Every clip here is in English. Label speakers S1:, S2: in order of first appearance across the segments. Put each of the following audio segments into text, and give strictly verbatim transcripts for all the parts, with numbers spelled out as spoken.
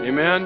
S1: Amen.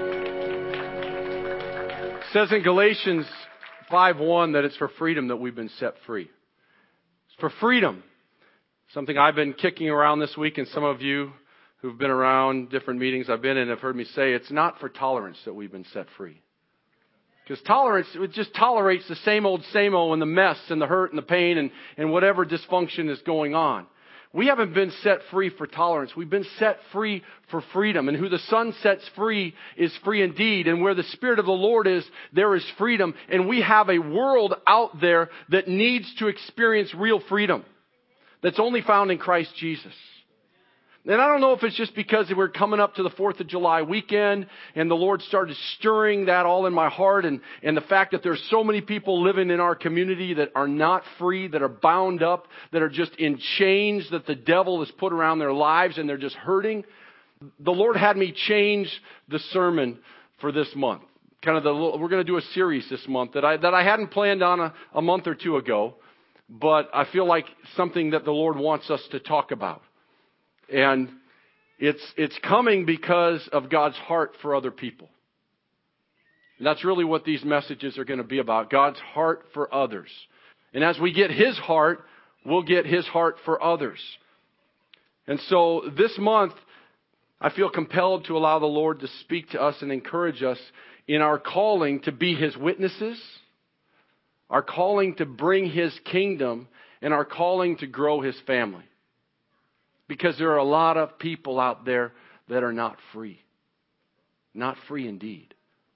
S1: It says in Galatians five one that it's for freedom that we've been set free. It's for freedom. Something I've been kicking around this week, and some of you who've been around different meetings I've been in have heard me say it's not for tolerance that we've been set free. Because tolerance, it just tolerates the same old, same old, and the mess and the hurt and the pain and, and whatever dysfunction is going on. We haven't been set free for tolerance. We've been set free for freedom. And who the Son sets free is free indeed. And where the Spirit of the Lord is, there is freedom. And we have a world out there that needs to experience real freedom that's only found in Christ Jesus. And I don't know if it's just because we're coming up to the fourth of July weekend and the Lord started stirring that all in my heart, and, and the fact that there's so many people living in our community that are not free, that are bound up, that are just in chains that the devil has put around their lives and they're just hurting. The Lord had me change the sermon for this month. Kind of the we're going to do a series this month that I that I hadn't planned on a, a month or two ago, but I feel like something that the Lord wants us to talk about. And it's it's coming because of God's heart for other people. And that's really what these messages are going to be about, God's heart for others. And as we get His heart, we'll get His heart for others. And so this month, I feel compelled to allow the Lord to speak to us and encourage us in our calling to be His witnesses, our calling to bring His kingdom, and our calling to grow His family. Because there are a lot of people out there that are not free. Not free indeed.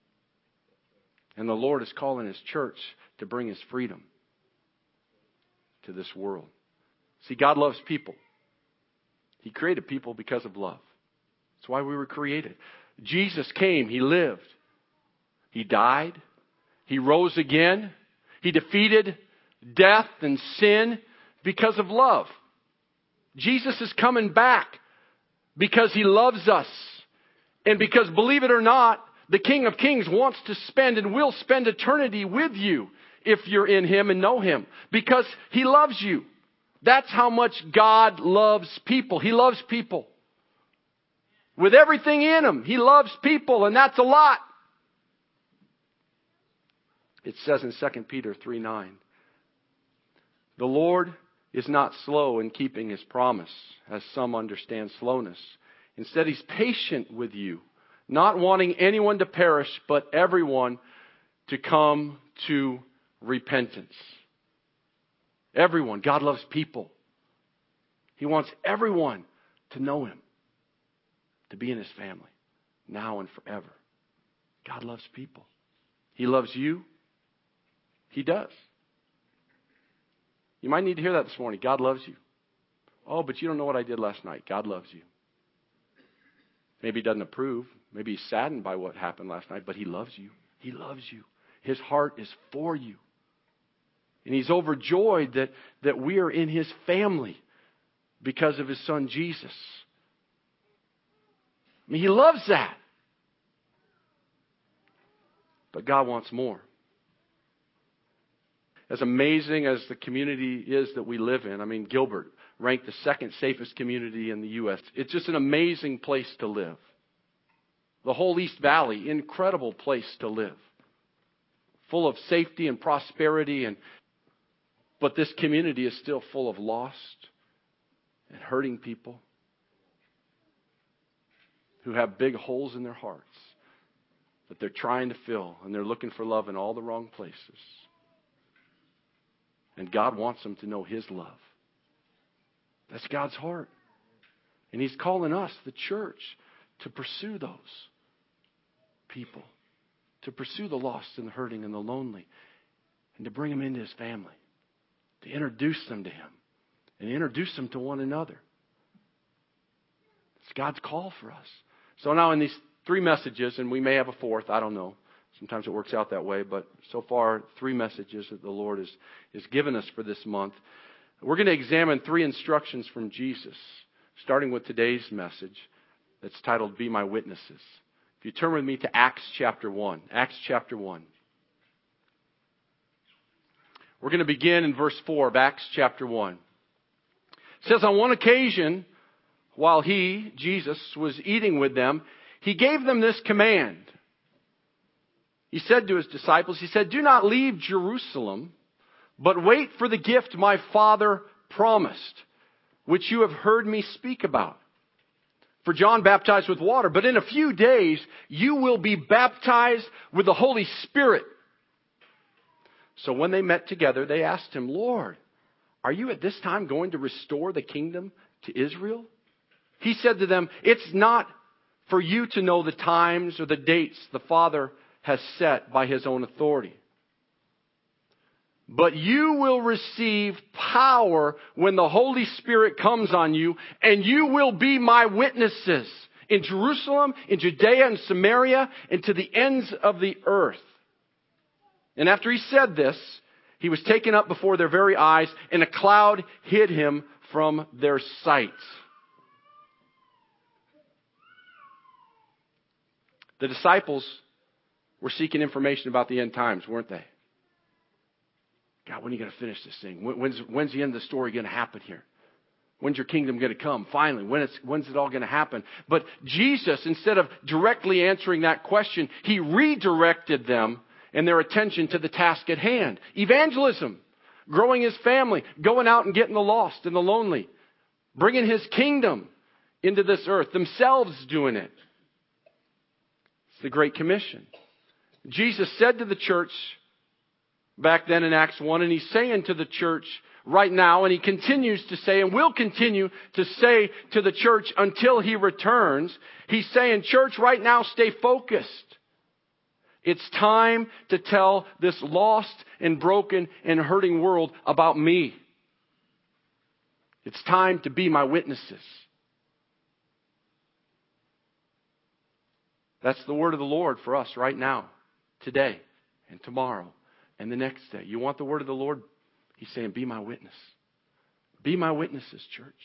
S1: And the Lord is calling His church to bring His freedom to this world. See, God loves people. He created people because of love. That's why we were created. Jesus came. He lived. He died. He rose again. He defeated death and sin because of love. Jesus is coming back because He loves us. And because, believe it or not, the King of Kings wants to spend and will spend eternity with you if you're in Him and know Him. Because He loves you. That's how much God loves people. He loves people. With everything in Him, He loves people, and that's a lot. It says in Second Peter three nine, the Lord is not slow in keeping His promise, as some understand slowness. Instead, He's patient with you, not wanting anyone to perish, but everyone to come to repentance. Everyone. God loves people. He wants everyone to know Him, to be in His family, now and forever. God loves people. He loves you. He does. You might need to hear that this morning. God loves you. Oh, but you don't know what I did last night. God loves you. Maybe He doesn't approve. Maybe He's saddened by what happened last night, but He loves you. He loves you. His heart is for you. And He's overjoyed that, that we are in His family because of His Son Jesus. I mean, He loves that. But God wants more. As amazing as the community is that we live in, I mean, Gilbert ranked the second safest community in the U S It's just an amazing place to live. The whole East Valley, incredible place to live. Full of safety and prosperity, and but this community is still full of lost and hurting people who have big holes in their hearts that they're trying to fill, and they're looking for love in all the wrong places. And God wants them to know His love. That's God's heart. And He's calling us, the church, to pursue those people. To pursue the lost and the hurting and the lonely. And to bring them into His family. To introduce them to Him. And introduce them to one another. It's God's call for us. So now in these three messages, and we may have a fourth, I don't know. Sometimes it works out that way, but so far, three messages that the Lord has, has given us for this month. We're going to examine three instructions from Jesus, starting with today's message that's titled, Be My Witnesses. If you turn with me to Acts chapter one. Acts chapter one. We're going to begin in verse four of Acts chapter one. It says, on one occasion, while He, Jesus, was eating with them, He gave them this command. He said to his disciples, he said, "Do not leave Jerusalem, but wait for the gift my Father promised, which you have heard me speak about. For John baptized with water, but in a few days you will be baptized with the Holy Spirit." So when they met together, they asked him, "Lord, are you at this time going to restore the kingdom to Israel?" He said to them, "It's not for you to know the times or the dates the Father has set by His own authority. But you will receive power when the Holy Spirit comes on you, and you will be my witnesses in Jerusalem, in Judea and Samaria, and to the ends of the earth." And after he said this, he was taken up before their very eyes, and a cloud hid him from their sight. The disciples were seeking information about the end times, weren't they? God, when are you going to finish this thing? When's, when's the end of the story going to happen here? When's your kingdom going to come? Finally, when it's, when's it all going to happen? But Jesus, instead of directly answering that question, He redirected them and their attention to the task at hand. Evangelism, growing His family, going out and getting the lost and the lonely, bringing His kingdom into this earth, themselves doing it. It's the Great Commission. Jesus said to the church back then in Acts one, and He's saying to the church right now, and He continues to say, and will continue to say to the church until He returns, He's saying, church, right now, stay focused. It's time to tell this lost and broken and hurting world about me. It's time to be my witnesses. That's the word of the Lord for us right now, today, and tomorrow, and the next day. You want the word of the Lord? He's saying, be my witness. Be my witnesses, church.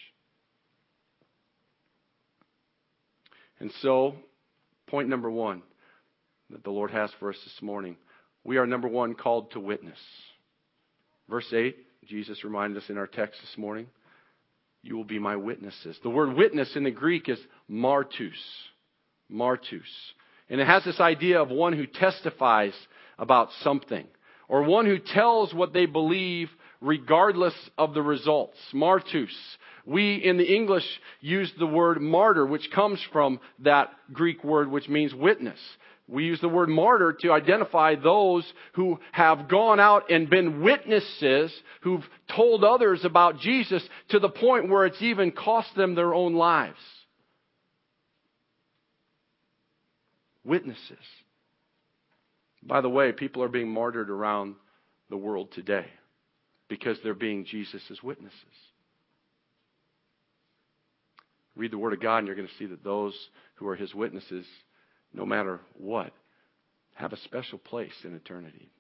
S1: And so, point number one that the Lord has for us this morning. We are, number one, called to witness. Verse eight, Jesus reminded us in our text this morning, you will be my witnesses. The word witness in the Greek is martus. Martus. And it has this idea of one who testifies about something, or one who tells what they believe regardless of the results. Martus. We in the English use the word martyr, which comes from that Greek word which means witness. We use the word martyr to identify those who have gone out and been witnesses, who've told others about Jesus to the point where it's even cost them their own lives. Witnesses. By the way, people are being martyred around the world today because they're being Jesus' witnesses. Read the Word of God and you're going to see that those who are His witnesses, no matter what, have a special place in eternity.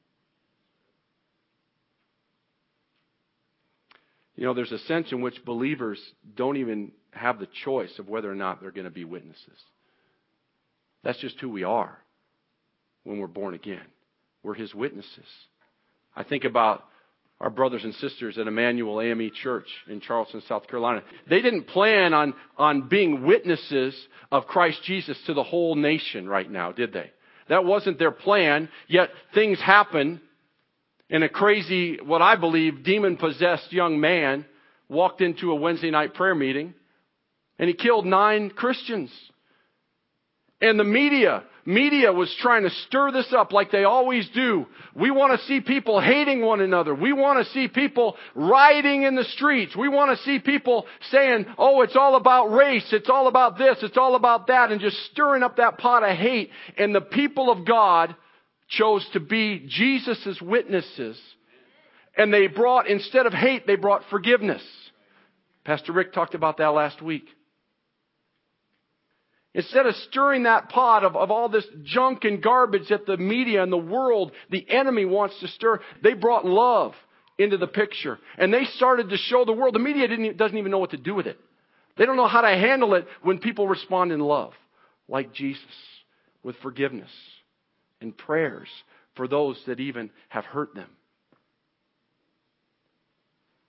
S1: You know, there's a sense in which believers don't even have the choice of whether or not they're going to be witnesses. That's just who we are when we're born again. We're His witnesses. I think about our brothers and sisters at Emmanuel A M E Church in Charleston, South Carolina. They didn't plan on, on being witnesses of Christ Jesus to the whole nation right now, did they? That wasn't their plan, yet things happen, and a crazy, what I believe, demon-possessed young man walked into a Wednesday night prayer meeting, and he killed nine Christians. And the media, media was trying to stir this up like they always do. We want to see people hating one another. We want to see people rioting in the streets. We want to see people saying, oh, it's all about race. It's all about this. It's all about that. And just stirring up that pot of hate. And the people of God chose to be Jesus' witnesses. And they brought, instead of hate, they brought forgiveness. Pastor Rick talked about that last week. Instead of stirring that pot of, of all this junk and garbage that the media and the world, the enemy wants to stir, they brought love into the picture. And they started to show the world. The media didn't, doesn't even know what to do with it. They don't know how to handle it when people respond in love, like Jesus, with forgiveness and prayers for those that even have hurt them.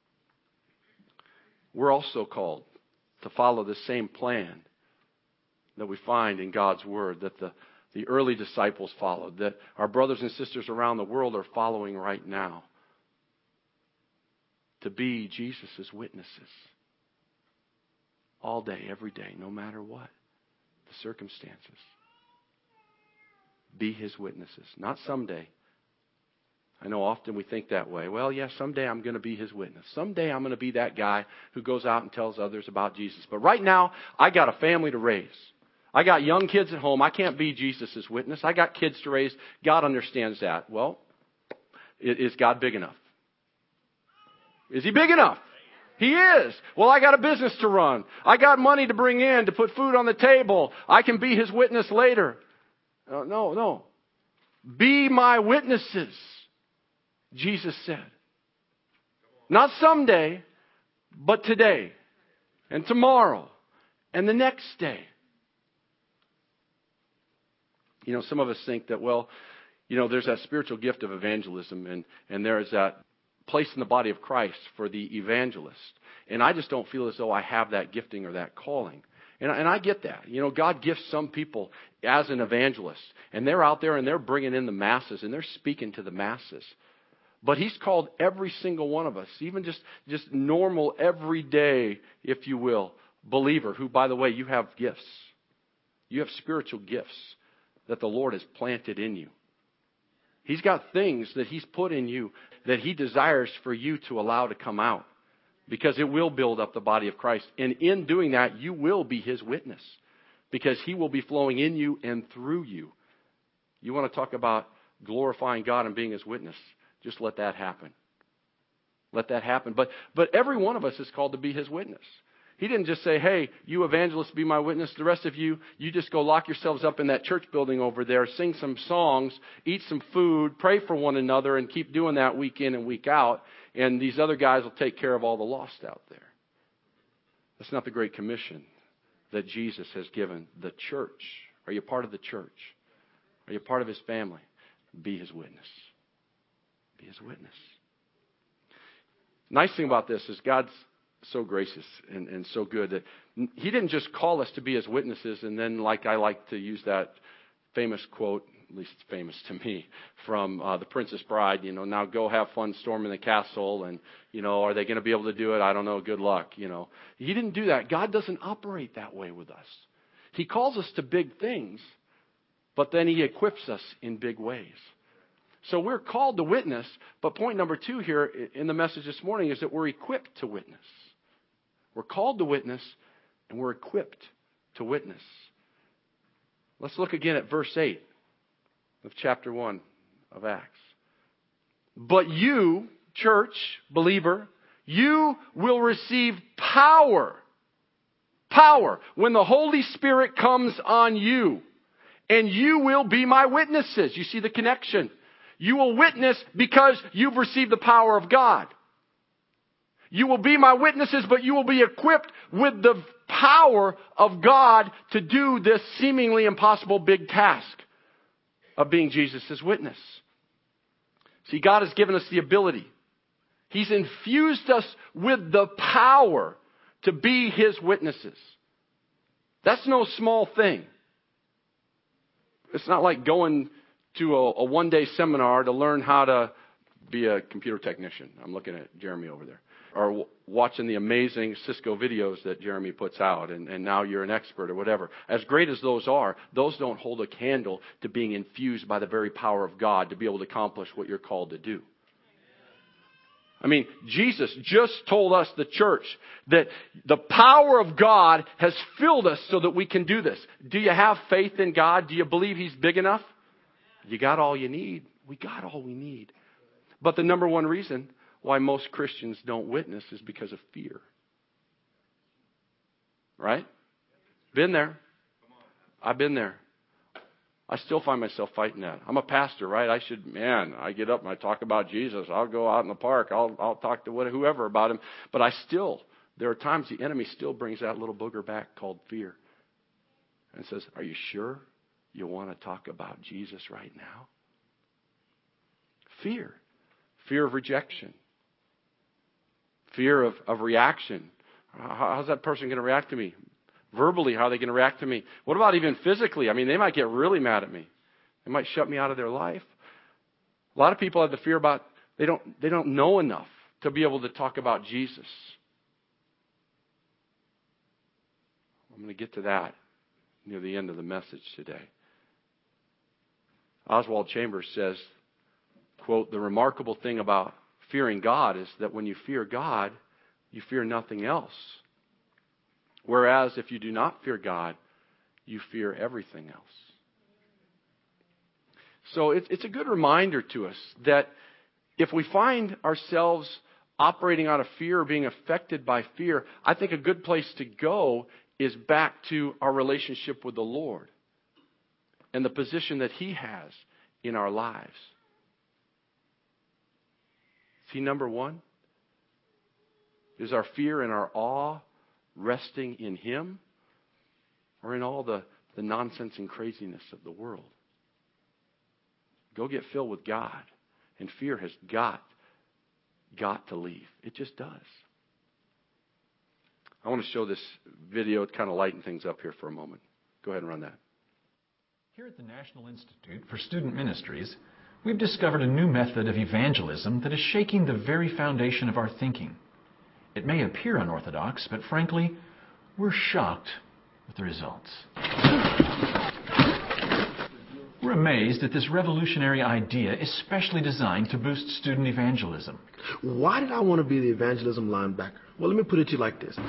S1: We're also called to follow the same plan that we find in God's Word, that the, the early disciples followed, that our brothers and sisters around the world are following right now. To be Jesus' witnesses. All day, every day, no matter what the circumstances. Be His witnesses. Not someday. I know often we think that way. Well, yeah, someday I'm going to be His witness. Someday I'm going to be that guy who goes out and tells others about Jesus. But right now, I got a family to raise. I got young kids at home. I can't be Jesus' witness. I got kids to raise. God understands that. Well, is God big enough? Is He big enough? He is. Well, I got a business to run. I got money to bring in to put food on the table. I can be His witness later. Uh, no, no. Be my witnesses, Jesus said. Not someday, but today and tomorrow and the next day. You know, some of us think that, well, you know, there's that spiritual gift of evangelism, and, and there is that place in the body of Christ for the evangelist. And I just don't feel as though I have that gifting or that calling. And, and I get that. You know, God gifts some people as an evangelist. And they're out there and they're bringing in the masses and they're speaking to the masses. But He's called every single one of us, even just, just normal, everyday, if you will, believer, who, by the way, you have gifts. You have spiritual gifts that the Lord has planted in you. He's got things that He's put in you that He desires for you to allow to come out, because it will build up the body of Christ. And in doing that, you will be His witness, because He will be flowing in you and through you. You want to talk about glorifying God and being His witness? Just let that happen. Let that happen. But but every one of us is called to be His witness. He didn't just say, hey, you evangelists, be my witness. The rest of you, you just go lock yourselves up in that church building over there, sing some songs, eat some food, pray for one another, and keep doing that week in and week out. And these other guys will take care of all the lost out there. That's not the Great Commission that Jesus has given the church. Are you part of the church? Are you part of His family? Be His witness. Be His witness. Nice thing about this is God's so gracious and, and so good that He didn't just call us to be His witnesses and then, like I like to use that famous quote, at least it's famous to me, from uh, The Princess Bride, you know, now go have fun storming the castle, and, you know, are they going to be able to do it? I don't know, good luck, you know. He didn't do that. God doesn't operate that way with us. He calls us to big things, but then He equips us in big ways. So we're called to witness, but point number two here in the message this morning is that we're equipped to witness. We're called to witness, and we're equipped to witness. Let's look again at verse eight of chapter one of Acts. But you, church, believer, you will receive power. Power when the Holy Spirit comes on you. And you will be my witnesses. You see the connection. You will witness because you've received the power of God. You will be my witnesses, but you will be equipped with the power of God to do this seemingly impossible big task of being Jesus' witness. See, God has given us the ability. He's infused us with the power to be His witnesses. That's no small thing. It's not like going to a, a one-day seminar to learn how to be a computer technician. I'm looking at Jeremy over there. Or w- watching the amazing Cisco videos that Jeremy puts out, and, and now you're an expert or whatever. As great as those are, those don't hold a candle to being infused by the very power of God to be able to accomplish what you're called to do. I mean, Jesus just told us, the church, that the power of God has filled us so that we can do this. Do you have faith in God? Do you believe He's big enough? You got all you need. We got all we need. But the number one reason why most Christians don't witness is because of fear. Right? Been there. I've been there. I still find myself fighting that. I'm a pastor, right? I should, man, I get up and I talk about Jesus. I'll go out in the park. I'll, I'll talk to whatever, whoever about Him. But I still, there are times the enemy still brings that little booger back called fear. And says, are you sure you want to talk about Jesus right now? Fear. Fear of rejection. Fear of, of reaction. How, how's that person going to react to me? Verbally, how are they going to react to me? What about even physically? I mean, they might get really mad at me. They might shut me out of their life. A lot of people have the fear about, they don't, they don't know enough to be able to talk about Jesus. I'm going to get to that near the end of the message today. Oswald Chambers says, quote, "The remarkable thing about fearing God is that when you fear God, you fear nothing else. Whereas if you do not fear God, you fear everything else." So it's, it's a good reminder to us that if we find ourselves operating out of fear or being affected by fear, I think a good place to go is back to our relationship with the Lord and the position that He has in our lives. Is He number one? Is our fear and our awe resting in Him or in all the, the nonsense and craziness of the world? Go get filled with God, and fear has got, got to leave. It just does. I want to show this video to kind of lighten things up here for a moment. Go ahead and run that.
S2: Here at the National Institute for Student Ministries, we've discovered a new method of evangelism that is shaking the very foundation of our thinking. It may appear unorthodox, but frankly, we're shocked with the results. We're amazed at this revolutionary idea, especially designed to boost student evangelism.
S3: Why did I want to be the evangelism linebacker? Well, let me put it to you like this.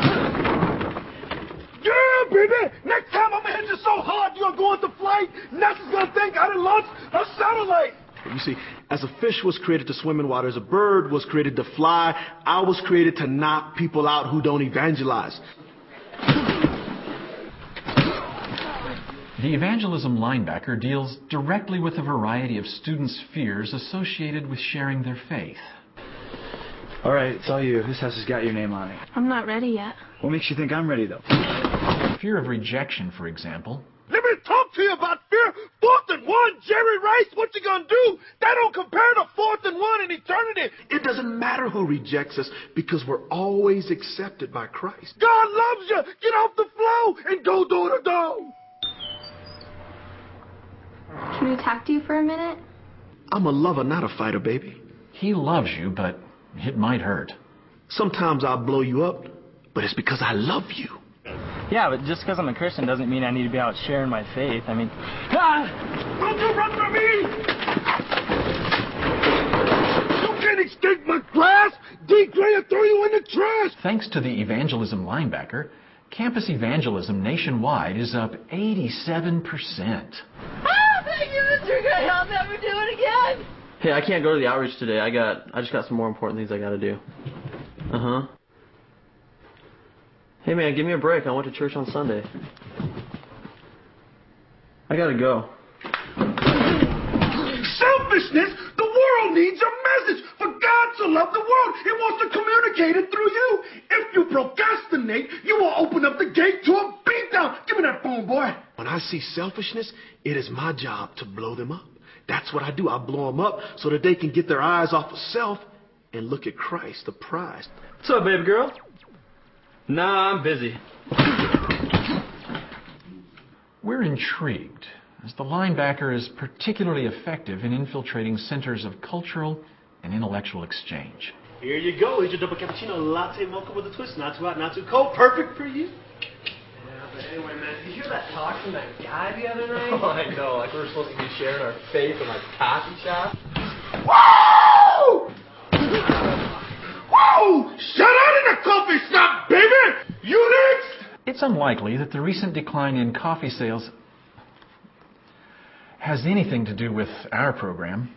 S3: Yeah, baby! Next time I'm going to hit you so hard you're going to flight, NASA's going to think I done launched a satellite. You see, as a fish was created to swim in water, as a bird was created to fly, I was created to knock people out who don't evangelize.
S2: The evangelism linebacker deals directly with a variety of students' fears associated with sharing their faith.
S4: All right, it's all you. This house has got your name on it.
S5: I'm not ready yet.
S4: What makes you think I'm ready, though?
S2: Fear of rejection, for example.
S3: Let me talk to you about fear. Fourth and one, Jerry Rice, what you gonna do? That don't compare to fourth and one in eternity. It doesn't matter who rejects us because we're always accepted by Christ. God loves you. Get off the floor and go door to door.
S5: Can we talk to you for a minute?
S3: I'm a lover, not a fighter, baby.
S2: He loves you, but it might hurt.
S3: Sometimes I'll blow you up, but it's because I love you.
S6: Yeah, but just because I'm a Christian doesn't mean I need to be out sharing my faith. I mean...
S3: Ah! Don't you run from me! You can't escape my class! D. Gray will throw you in the trash!
S2: Thanks to the evangelism linebacker, campus evangelism nationwide is up eighty-seven percent.
S7: Ah, thank you, Mister Gray. I'll never do it again.
S8: Hey, I can't go to the outreach today. I got, I just got some more important things I got to do. Uh-huh. Hey, man, give me a break. I went to church on Sunday. I got to go.
S3: Selfishness? The world needs a message. For God to love the world, He wants to communicate it through you. If you procrastinate, you will open up the gate to a beatdown. Give me that phone, boy. When I see selfishness, it is my job to blow them up. That's what I do. I blow them up so that they can get their eyes off of self and look at Christ, the prize.
S8: What's up, baby girl? Nah, I'm busy.
S2: We're intrigued, as the linebacker is particularly effective in infiltrating centers of cultural and intellectual exchange.
S3: Here you go. Here's your double cappuccino latte mocha with a twist. Not too hot, not too cold. Perfect for you.
S8: Yeah, but anyway, man, did you hear that talk from that guy the other night? Oh, I know. Like we were supposed to be sharing our faith in like coffee shop.
S3: Whoa! Whoa! Shut out in the coffee shop, baby! You next!
S2: It's unlikely that the recent decline in coffee sales has anything to do with our program.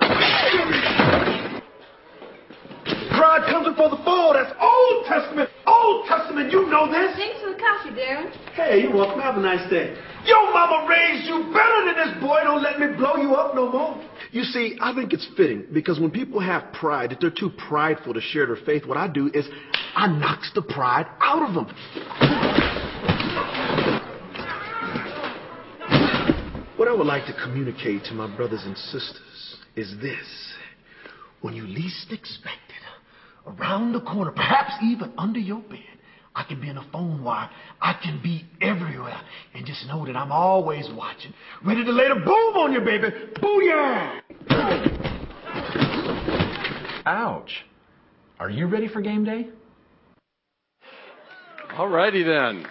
S3: Pride comes before the fall. That's Old Testament. Old Testament, you know this.
S5: Thanks for the coffee, Darren.
S3: Hey, you're welcome. Have a nice day. Your mama raised you better than this boy. Don't let me blow you up no more. You see, I think it's fitting because when people have pride, if they're too prideful to share their faith, what I do is I knocks the pride out of them. What I would like to communicate to my brothers and sisters is this. When you least expect it, around the corner, perhaps even under your bed, I can be in a phone wire. I can be everywhere. And just know that I'm always watching. Ready to lay the boom on you, baby. Booyah!
S2: Ouch. Are you ready for game day?
S1: All righty then.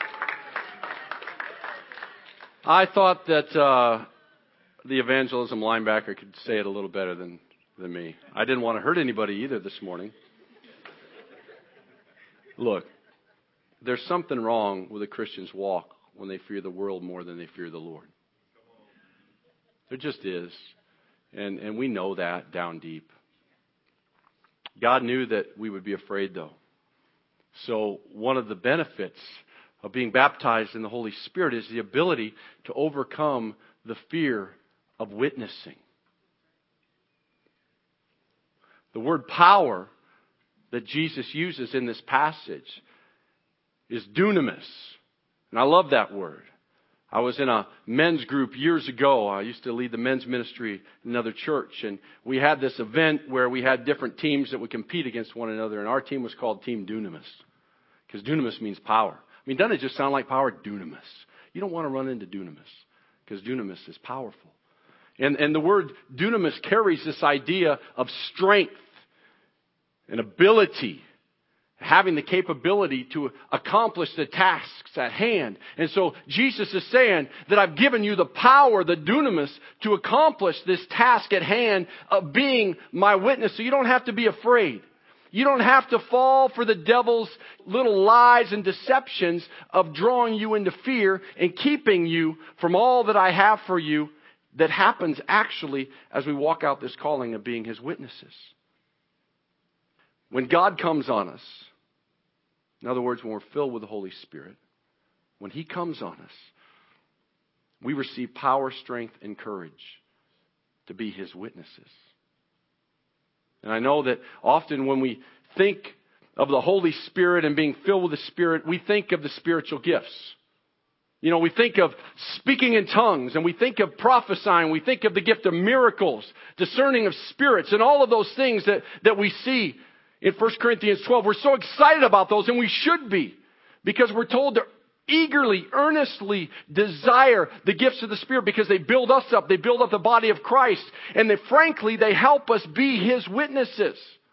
S1: I thought that uh, the evangelism linebacker could say it a little better than, than me. I didn't want to hurt anybody either this morning. Look, there's something wrong with a Christian's walk when they fear the world more than they fear the Lord. There just is. And, and we know that down deep. God knew that we would be afraid, though. So one of the benefits of being baptized in the Holy Spirit is the ability to overcome the fear of witnessing. The word power that Jesus uses in this passage is dunamis. And I love that word. I was in a men's group years ago. I used to lead the men's ministry in another church. And we had this event where we had different teams that would compete against one another. And our team was called Team Dunamis. Because dunamis means power. I mean, doesn't it just sound like power? Dunamis. You don't want to run into dunamis. Because dunamis is powerful. And, and the word dunamis carries this idea of strength and ability. Having the capability to accomplish the tasks at hand. And so Jesus is saying that I've given you the power, the dunamis, to accomplish this task at hand of being my witness. So you don't have to be afraid. You don't have to fall for the devil's little lies and deceptions of drawing you into fear and keeping you from all that I have for you that happens actually as we walk out this calling of being His witnesses. When God comes on us, in other words, when we're filled with the Holy Spirit, when He comes on us, we receive power, strength, and courage to be His witnesses. And I know that often when we think of the Holy Spirit and being filled with the Spirit, we think of the spiritual gifts. You know, we think of speaking in tongues, and we think of prophesying, we think of the gift of miracles, discerning of spirits, and all of those things that, that we see in First Corinthians twelve. We're so excited about those, and we should be, because we're told to eagerly, earnestly desire the gifts of the Spirit because they build us up. They build up the body of Christ. And they, frankly, they help us be His witnesses.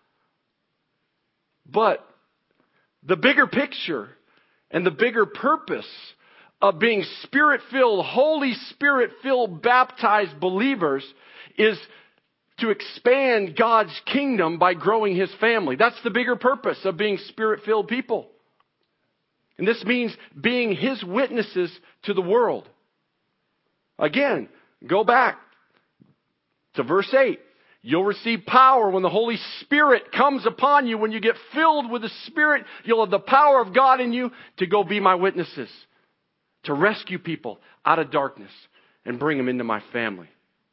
S1: But the bigger picture and the bigger purpose of being Spirit-filled, Holy Spirit-filled, baptized believers is to expand God's kingdom by growing His family. That's the bigger purpose of being Spirit-filled people. And this means being His witnesses to the world. Again, go back to verse eight. You'll receive power when the Holy Spirit comes upon you. When you get filled with the Spirit, you'll have the power of God in you to go be my witnesses. To rescue people out of darkness and bring them into my family.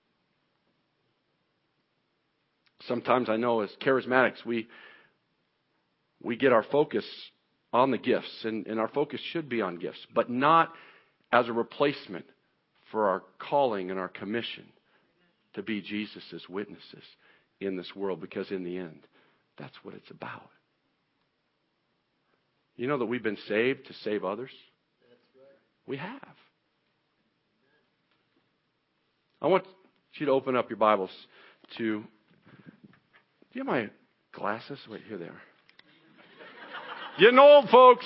S1: Sometimes I know as charismatics, we, we get our focus on the gifts, and, and our focus should be on gifts, but not as a replacement for our calling and our commission to be Jesus' witnesses in this world, because in the end, that's what it's about. You know that we've been saved to save others? That's right. We have. I want you to open up your Bibles to... Do you have my glasses? Wait, here they are. Getting old, folks.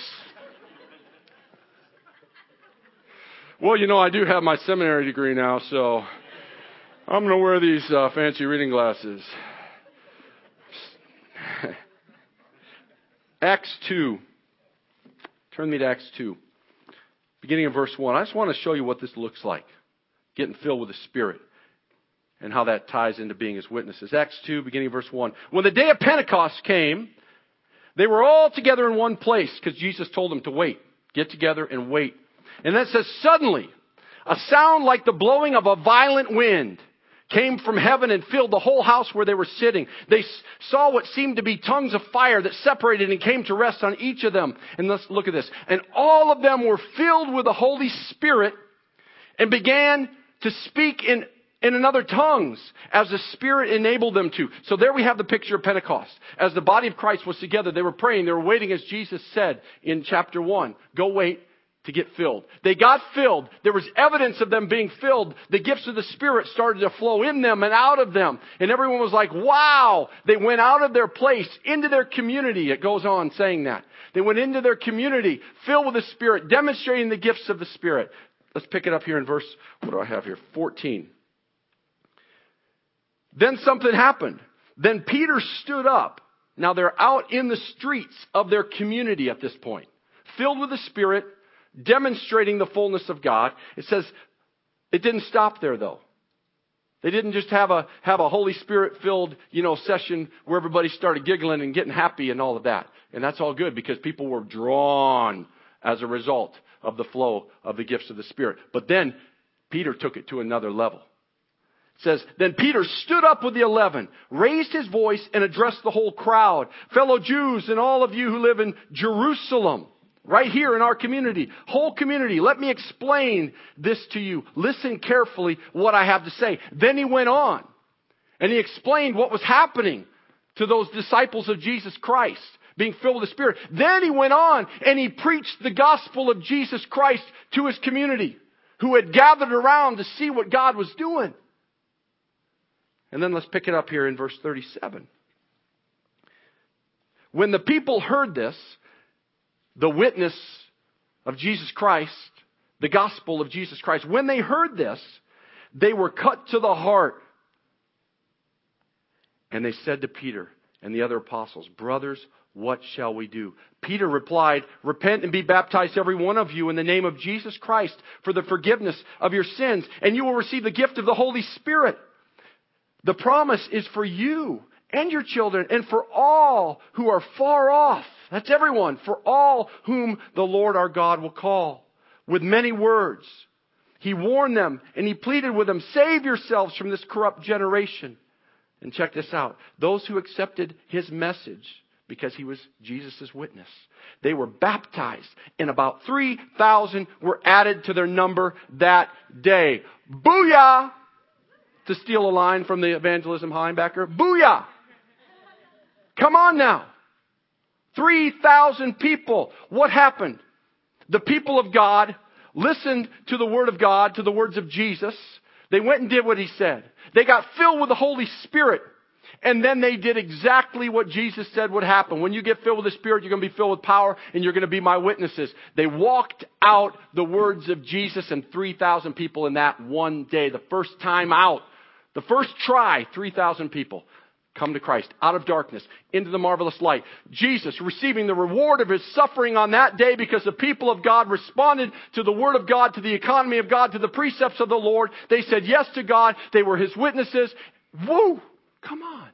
S1: Well, you know, I do have my seminary degree now, so I'm going to wear these uh, fancy reading glasses. Acts two. Turn me to Acts two. Beginning of verse one. I just want to show you what this looks like. Getting filled with the Spirit. And how that ties into being His witnesses. Acts two, beginning of verse one. When the day of Pentecost came, they were all together in one place, because Jesus told them to wait. Get together and wait. And then it says, suddenly, a sound like the blowing of a violent wind came from heaven and filled the whole house where they were sitting. They saw what seemed to be tongues of fire that separated and came to rest on each of them. And let's look at this. And all of them were filled with the Holy Spirit and began to speak in in another tongues as the Spirit enabled them to. So there we have the picture of Pentecost. As the body of Christ was together, they were praying, they were waiting, as Jesus said in chapter one. Go wait to get filled. They got filled. There was evidence of them being filled. The gifts of the Spirit started to flow in them and out of them. And everyone was like, wow! They went out of their place into their community. It goes on saying that. They went into their community filled with the Spirit, demonstrating the gifts of the Spirit. Let's pick it up here in verse, what do I have here? fourteen. Then something happened. Then Peter stood up. Now they're out in the streets of their community at this point, filled with the Spirit, demonstrating the fullness of God. It says it didn't stop there, though. They didn't just have a have a Holy Spirit-filled, you know, session where everybody started giggling and getting happy and all of that. And that's all good because people were drawn as a result of the flow of the gifts of the Spirit. But then Peter took it to another level. It says, then Peter stood up with the eleven, raised his voice, and addressed the whole crowd. Fellow Jews and all of you who live in Jerusalem, right here in our community, whole community, let me explain this to you. Listen carefully what I have to say. Then he went on, and he explained what was happening to those disciples of Jesus Christ, being filled with the Spirit. Then he went on, and he preached the gospel of Jesus Christ to his community, who had gathered around to see what God was doing. And then let's pick it up here in verse thirty-seven. When the people heard this, the witness of Jesus Christ, the gospel of Jesus Christ, when they heard this, they were cut to the heart. And they said to Peter and the other apostles, brothers, what shall we do? Peter replied, repent and be baptized every one of you in the name of Jesus Christ for the forgiveness of your sins, and you will receive the gift of the Holy Spirit. The promise is for you and your children and for all who are far off. That's everyone. For all whom the Lord our God will call. With many words, he warned them and he pleaded with them, save yourselves from this corrupt generation. And check this out. Those who accepted his message, because he was Jesus' witness, they were baptized, and about three thousand were added to their number that day. Booyah! To steal a line from the evangelism linebacker. Booyah! Come on now. three thousand people. What happened? The people of God listened to the Word of God, to the words of Jesus. They went and did what he said. They got filled with the Holy Spirit. And then they did exactly what Jesus said would happen. When you get filled with the Spirit, you're going to be filled with power and you're going to be my witnesses. They walked out the words of Jesus, and three thousand people in that one day. The first time out. The first try, three thousand people come to Christ out of darkness into the marvelous light. Jesus receiving the reward of his suffering on that day because the people of God responded to the Word of God, to the economy of God, to the precepts of the Lord. They said yes to God. They were his witnesses. Woo! Come on.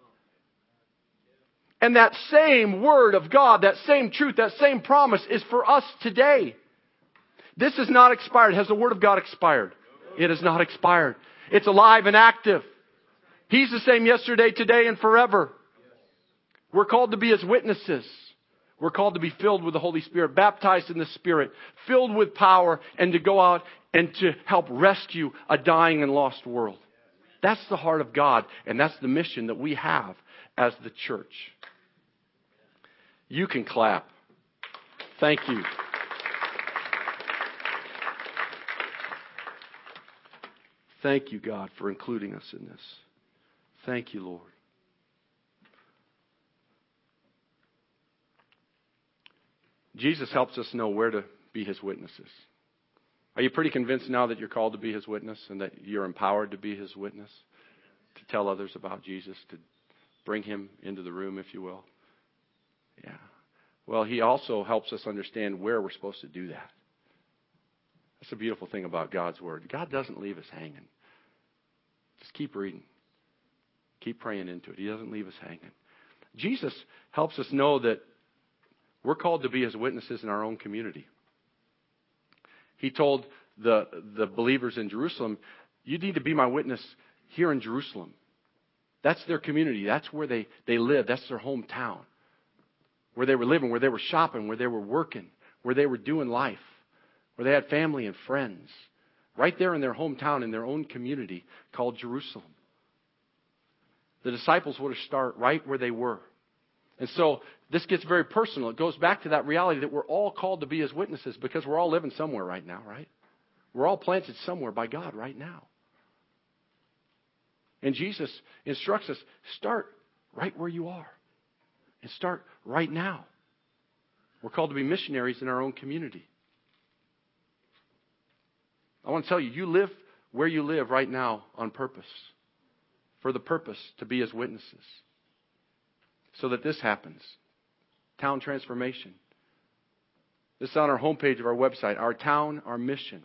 S1: And that same Word of God, that same truth, that same promise is for us today. This is not expired. Has the Word of God expired? It has not expired. It's alive and active. He's the same yesterday, today, and forever. We're called to be his witnesses. We're called to be filled with the Holy Spirit, baptized in the Spirit, filled with power, and to go out and to help rescue a dying and lost world. That's the heart of God, and that's the mission that we have as the church. You can clap. Thank you. Thank you, God, for including us in this. Thank you, Lord. Jesus helps us know where to be his witnesses. Are you pretty convinced now that you're called to be his witness and that you're empowered to be his witness? To tell others about Jesus, to bring him into the room, if you will? Yeah. Well, he also helps us understand where we're supposed to do that. That's the beautiful thing about God's Word. God doesn't leave us hanging. Just keep reading. Keep praying into it. He doesn't leave us hanging. Jesus helps us know that we're called to be his witnesses in our own community. He told the, the believers in Jerusalem, you need to be my witness here in Jerusalem. That's their community. That's where they, they live. That's their hometown. Where they were living, where they were shopping, where they were working, where they were doing life, where they had family and friends. right there in their hometown, in their own community called Jerusalem. The disciples were to start right where they were. And so this gets very personal. It goes back to that reality that we're all called to be His witnesses because we're all living somewhere right now, right? We're all planted somewhere by God right now. And Jesus instructs us, start right where you are. And start right now. We're called to be missionaries in our own community. I want to tell you, you live where you live right now on purpose. For the purpose to be His witnesses. So that this happens. Town transformation. This is on our homepage of our website. Our town, our mission.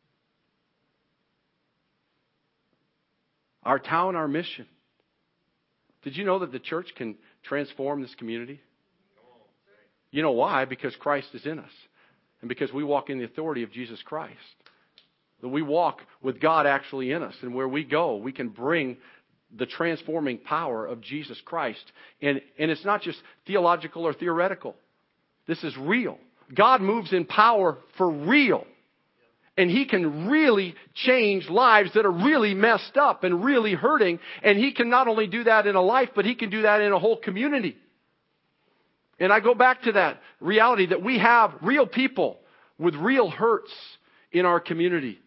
S1: Our town, our mission. Did you know that the church can transform this community? You know why? Because Christ is in us. And because we walk in the authority of Jesus Christ. That we walk with God actually in us. And where we go, we can bring the transforming power of Jesus Christ. And, and it's not just theological or theoretical. This is real. God moves in power for real. And He can really change lives that are really messed up and really hurting. And He can not only do that in a life, but He can do that in a whole community. And I go back to that reality that we have real people with real hurts in our community.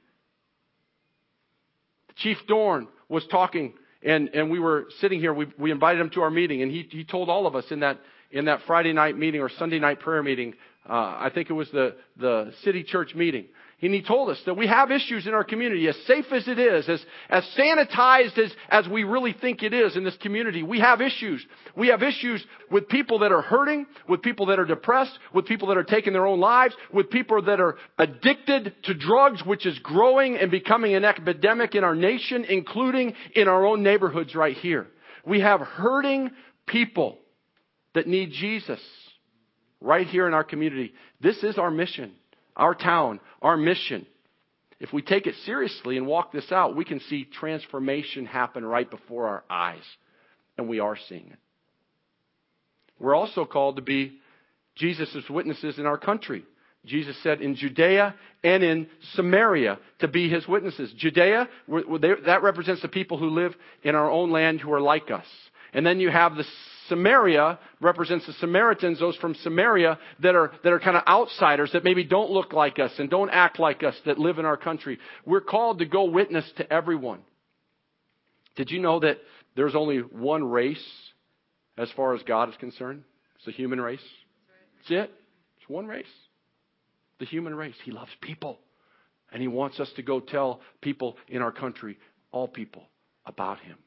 S1: Chief Dorn was talking, and, and we were sitting here. We, we invited him to our meeting, and he, he told all of us in that in that Friday night meeting or Sunday night prayer meeting, uh, I think it was the, the city church meeting. And he told us that we have issues in our community, as safe as it is, as, as sanitized as, as we really think it is in this community. We have issues. We have issues with people that are hurting, with people that are depressed, with people that are taking their own lives, with people that are addicted to drugs, which is growing and becoming an epidemic in our nation, including in our own neighborhoods right here. We have hurting people that need Jesus right here in our community. This is our mission. Our town, our mission. If we take it seriously and walk this out, we can see transformation happen right before our eyes. And we are seeing it. We're also called to be Jesus' witnesses in our country. Jesus said in Judea and in Samaria to be His witnesses. Judea, that represents the people who live in our own land who are like us. And then you have the Samaria, represents the Samaritans, those from Samaria that are that are kind of outsiders, that maybe don't look like us and don't act like us, that live in our country. We're called to go witness to everyone. Did you know that there's only one race as far as God is concerned? It's the human race. That's it. It's one race. The human race. He loves people. And He wants us to go tell people in our country, all people, about Him.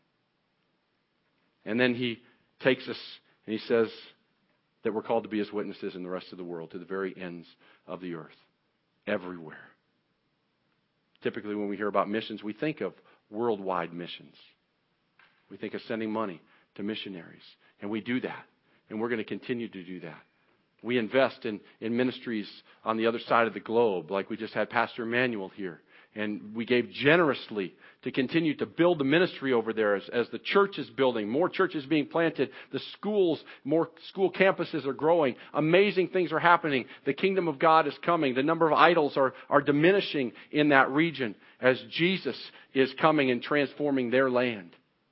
S1: And then He takes us and He says that we're called to be His witnesses in the rest of the world, to the very ends of the earth, everywhere. Typically when we hear about missions, we think of worldwide missions. We think of sending money to missionaries. And we do that. And we're going to continue to do that. We invest in, in ministries on the other side of the globe, like we just had Pastor Emmanuel here. And we gave generously to continue to build the ministry over there as, as the church is building. More churches being planted. The schools, more school campuses are growing. Amazing things are happening. The kingdom of God is coming. The number of idols are, are diminishing in that region as Jesus is coming and transforming their land.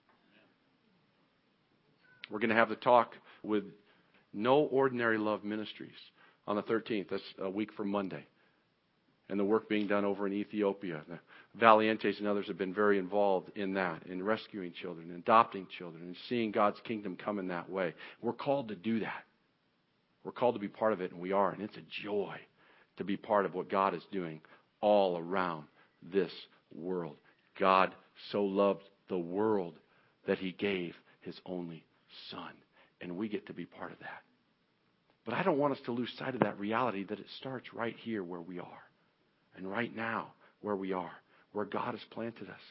S1: We're going to have the talk with No Ordinary Love Ministries on the thirteenth. That's a week from Monday. And the work being done over in Ethiopia. The Valientes and others have been very involved in that, in rescuing children, adopting children, and seeing God's kingdom come in that way. We're called to do that. We're called to be part of it, and we are. And it's a joy to be part of what God is doing all around this world. God so loved the world that He gave His only Son. And we get to be part of that. But I don't want us to lose sight of that reality that it starts right here where we are. And right now, where we are, where God has planted us.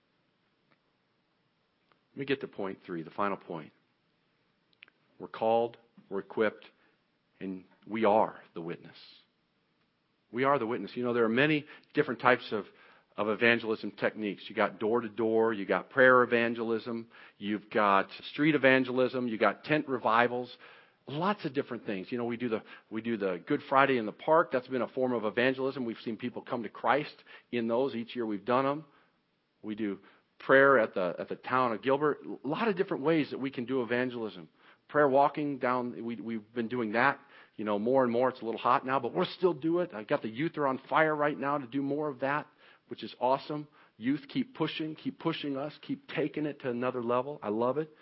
S1: Let me get to point three, the final point. We're called, we're equipped, and we are the witness. We are the witness. You know, there are many different types of, of evangelism techniques. You got door-to-door, you got prayer evangelism, you've got street evangelism, you got tent revivals. lots of different things. You know, we do the we do the Good Friday in the park. That's been a form of evangelism. We've seen people come to Christ in those. Each year we've done them. We do prayer at the at the town of Gilbert. A lot of different ways that we can do evangelism. Prayer walking down. We we've been doing that. You know, more and more. It's a little hot now, but we'll still do it. I got the youth are on fire right now to do more of that, which is awesome. Youth, keep pushing, keep pushing us, keep taking it to another level. I love it.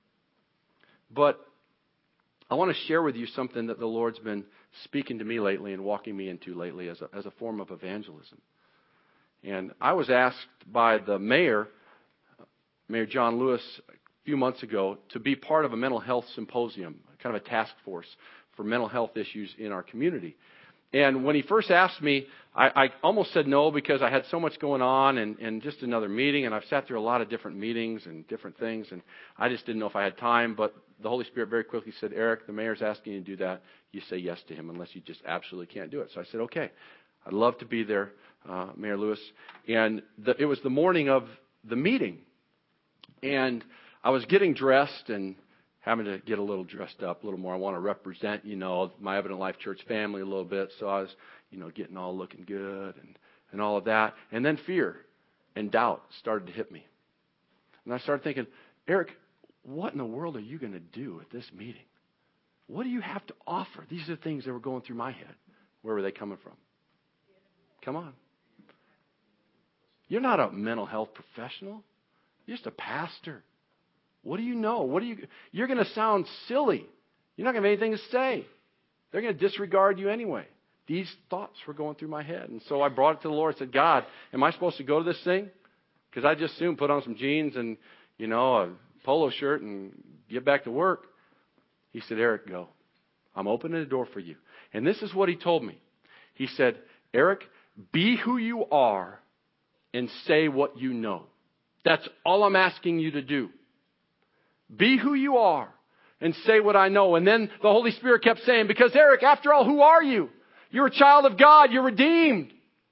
S1: But I want to share with you something that the Lord's been speaking to me lately and walking me into lately as a, as a form of evangelism. And I was asked by the mayor, Mayor John Lewis, a few months ago to be part of a mental health symposium, kind of a task force for mental health issues in our community. And when he first asked me, I, I almost said no because I had so much going on and, and just another meeting. And I've sat through a lot of different meetings and different things. And I just didn't know if I had time. But the Holy Spirit very quickly said, Eric, the mayor's asking you to do that. You say yes to him unless you just absolutely can't do it. So I said, okay, I'd love to be there, uh, Mayor Lewis. And the, it was the morning of the meeting. And I was getting dressed and having to get a little dressed up a little more. I want to represent, you know, my Evident Life Church family a little bit. So I was, you know, getting all looking good and, and all of that. And then fear and doubt started to hit me. And I started thinking, Eric, what in the world are you going to do at this meeting? What do you have to offer? These are the things that were going through my head. Where were they coming from? Come on. You're not a mental health professional. You're just a pastor. What do you know? What do you? You're going to sound silly. You're not going to have anything to say. They're going to disregard you anyway. These thoughts were going through my head. And so I brought it to the Lord and said, God, am I supposed to go to this thing? Because I just soon put on some jeans and, you know, a polo shirt and get back to work. He said, Eric, go. I'm opening the door for you. And this is what he told me. He said, Eric, be who you are and say what you know. That's all I'm asking you to do. Be who you are and say what I know. And then the Holy Spirit kept saying, because Eric, after all, who are you? You're a child of God. You're redeemed.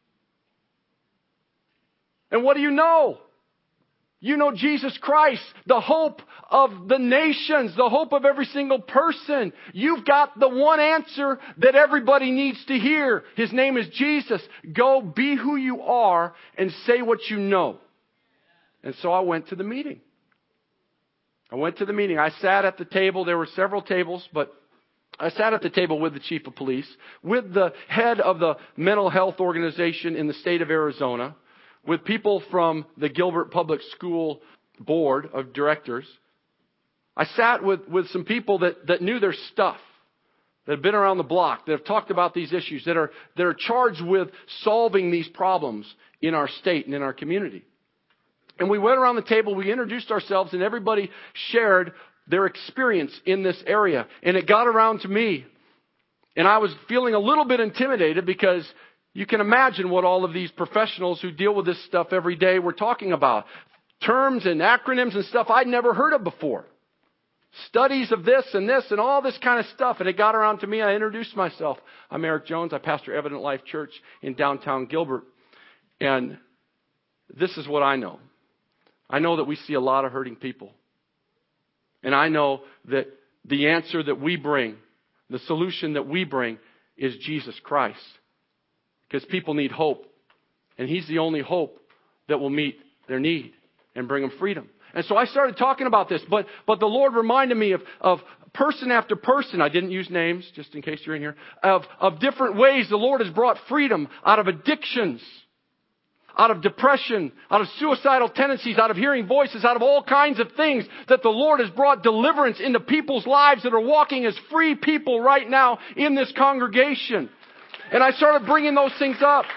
S1: And what do you know? You know Jesus Christ, the hope of the nations, the hope of every single person. You've got the one answer that everybody needs to hear. His name is Jesus. Go be who you are and say what you know. And so I went to the meeting. I went to the meeting. I sat at the table. There were several tables, but I sat at the table with the chief of police, with the head of the mental health organization in the state of Arizona, with people from the Gilbert Public School Board of Directors. I sat with, with some people that, that knew their stuff, that have been around the block, that have talked about these issues, that are, that are charged with solving these problems in our state and in our community. And we went around the table, we introduced ourselves, and everybody shared their experience in this area. And it got around to me. And I was feeling a little bit intimidated because you can imagine what all of these professionals who deal with this stuff every day were talking about. Terms and acronyms and stuff I'd never heard of before. Studies of this and this and all this kind of stuff. And it got around to me. I introduced myself. I'm Eric Jones. I pastor Evident Life Church in downtown Gilbert. And this is what I know. I know that we see a lot of hurting people. And I know that the answer that we bring, the solution that we bring is Jesus Christ. Because people need hope. And He's the only hope that will meet their need and bring them freedom. And so I started talking about this. But but the Lord reminded me of, of person after person. I didn't use names, just in case you're in here. Of, of different ways the Lord has brought freedom out of addictions, out of depression, out of suicidal tendencies, out of hearing voices, out of all kinds of things, that the Lord has brought deliverance into people's lives that are walking as free people right now in this congregation. And I started bringing those things up.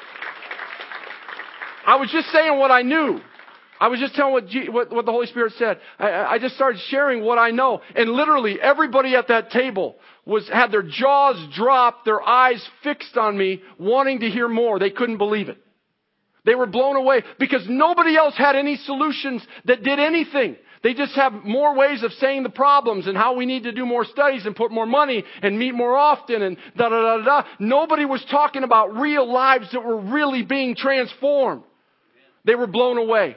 S1: I was just saying what I knew. I was just telling what, G, what, what the Holy Spirit said. I, I just started sharing what I know. And literally everybody at that table was had their jaws dropped, their eyes fixed on me, wanting to hear more. They couldn't believe it. They were blown away because nobody else had any solutions that did anything. They just have more ways of saying the problems and how we need to do more studies and put more money and meet more often and da da da da. Nobody was talking about real lives that were really being transformed. They were blown away.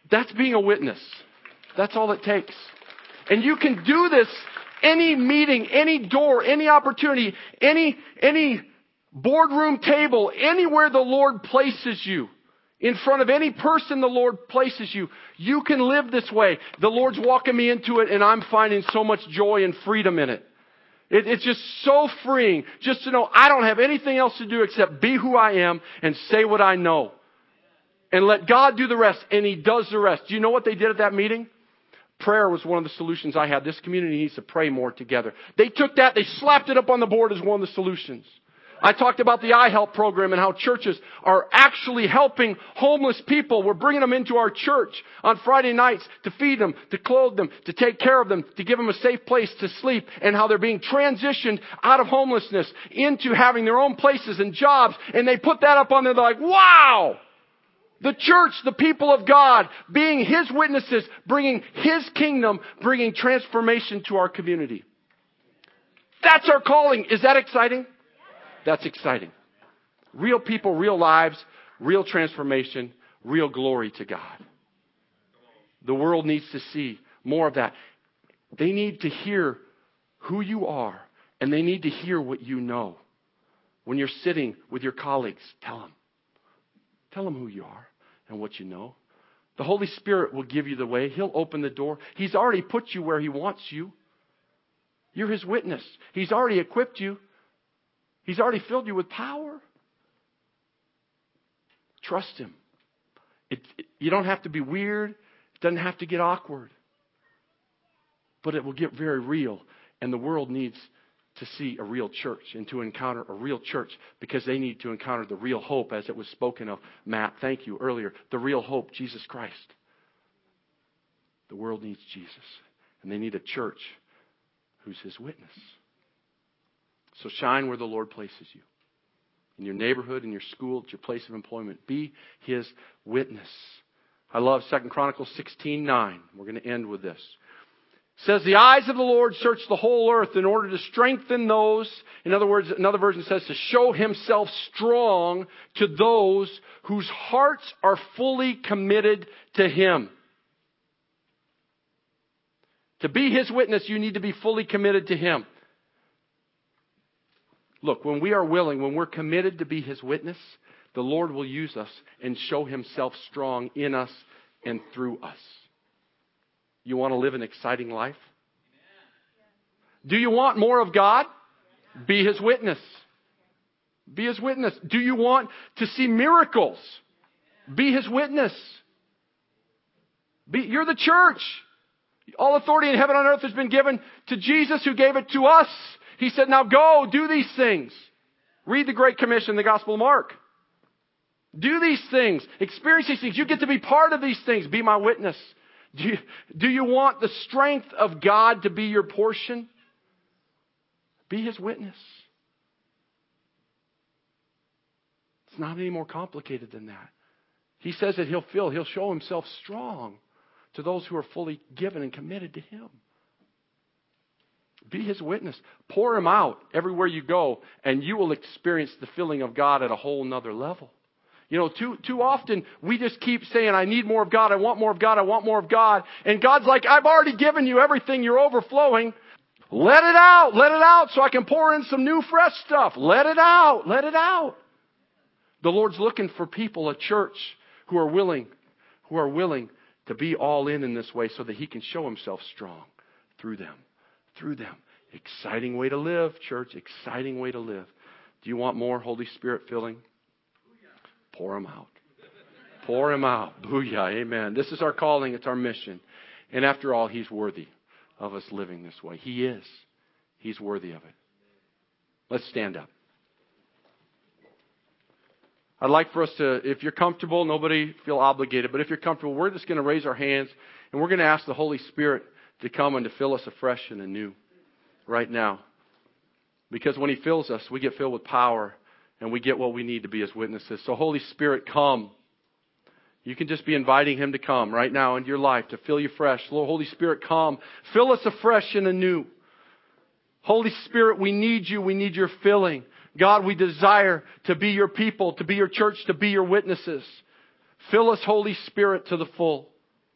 S1: That's being a witness. That's all it takes. And you can do this any meeting, any door, any opportunity, any, any boardroom table, anywhere the Lord places you. In front of any person the Lord places you, you can live this way. The Lord's walking me into it, and I'm finding so much joy and freedom in it. it. It's just so freeing just to know I don't have anything else to do except be who I am and say what I know. And let God do the rest, and He does the rest. Do you know what they did at that meeting? Prayer was one of the solutions I had. This community needs to pray more together. They took that, they slapped it up on the board as one of the solutions. I talked about the iHelp program and how churches are actually helping homeless people. We're bringing them into our church on Friday nights to feed them, to clothe them, to take care of them, to give them a safe place to sleep, and how they're being transitioned out of homelessness into having their own places and jobs. And they put that up on there. They're like, wow! The church, the people of God, being His witnesses, bringing His kingdom, bringing transformation to our community. That's our calling. Is that exciting? That's exciting. Real people, real lives, real transformation, real glory to God. The world needs to see more of that. They need to hear who you are, and they need to hear what you know. When you're sitting with your colleagues, tell them. Tell them who you are and what you know. The Holy Spirit will give you the way. He'll open the door. He's already put you where He wants you. You're His witness. He's already equipped you. He's already filled you with power. Trust Him. It, it, you don't have to be weird. It doesn't have to get awkward. But it will get very real. And the world needs to see a real church and to encounter a real church because they need to encounter the real hope as it was spoken of. Matt, thank you earlier. The real hope, Jesus Christ. The world needs Jesus. And they need a church who's His witness. So shine where the Lord places you. In your neighborhood, in your school, at your place of employment. Be His witness. I love Second Chronicles sixteen nine. We're going to end with this. It says, the eyes of the Lord search the whole earth in order to strengthen those. In other words, another version says to show Himself strong to those whose hearts are fully committed to Him. To be His witness, you need to be fully committed to Him. Look, when we are willing, when we're committed to be His witness, the Lord will use us and show Himself strong in us and through us. You want to live an exciting life? Do you want more of God? Be His witness. Be His witness. Do you want to see miracles? Be His witness. Be, you're the church. All authority in heaven and on earth has been given to Jesus who gave it to us. He said, now go, do these things. Read the Great Commission, the Gospel of Mark. Do these things. Experience these things. You get to be part of these things. Be my witness. Do you, do you want the strength of God to be your portion? Be His witness. It's not any more complicated than that. He says that He'll fill, He'll show Himself strong to those who are fully given and committed to Him. Be His witness. Pour Him out everywhere you go, and you will experience the filling of God at a whole nother level. You know, too too often we just keep saying, I need more of God, I want more of God, I want more of God. And God's like, I've already given you everything, you're overflowing. Let it out, let it out so I can pour in some new fresh stuff. Let it out, let it out. The Lord's looking for people, a church, who are willing, who are willing to be all in in this way so that He can show Himself strong through them. Through them. Exciting way to live, church. Exciting way to live. Do you want more Holy Spirit filling? Pour Him out. Pour Him out. Booyah. Amen. This is our calling. It's our mission. And after all, He's worthy of us living this way. He is. He's worthy of it. Let's stand up. I'd like for us to, if you're comfortable, nobody feel obligated, but if you're comfortable, we're just going to raise our hands and we're going to ask the Holy Spirit to come and to fill us afresh and anew right now. Because when He fills us, we get filled with power and we get what we need to be His witnesses. So Holy Spirit, come. You can just be inviting Him to come right now into your life to fill you fresh. Lord, Holy Spirit, come. Fill us afresh and anew. Holy Spirit, we need You. We need Your filling. God, we desire to be Your people, to be Your church, to be Your witnesses. Fill us, Holy Spirit, to the full.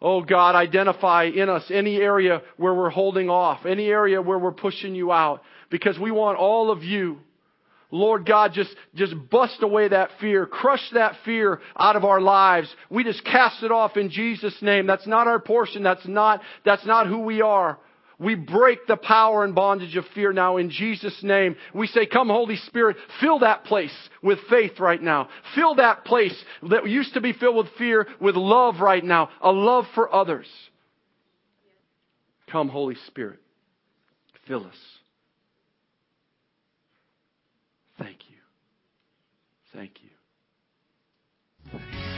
S1: Oh God, identify in us any area where we're holding off, any area where we're pushing you out, because we want all of you. Lord God, just, just bust away that fear. Crush that fear out of our lives. We just cast it off in Jesus' name. That's not our portion. That's not, that's not who we are. We break the power and bondage of fear now in Jesus' name. We say, come Holy Spirit, fill that place with faith right now. Fill that place that used to be filled with fear with love right now. A love for others. Come Holy Spirit, fill us. Thank you. Thank you.